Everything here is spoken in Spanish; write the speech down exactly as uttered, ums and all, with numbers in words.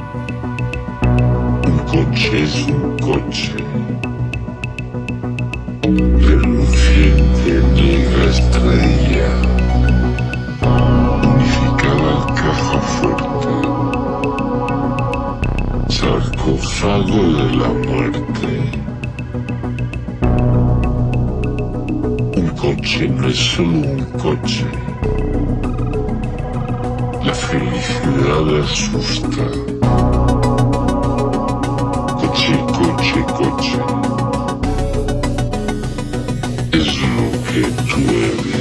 Un coche es un coche. Reluciente negra estrella. Unificada caja fuerte. Sarcófago de la muerte. Un coche no es solo un coche. La felicidad asusta. Coche, coche, coche. Es lo que tú eres.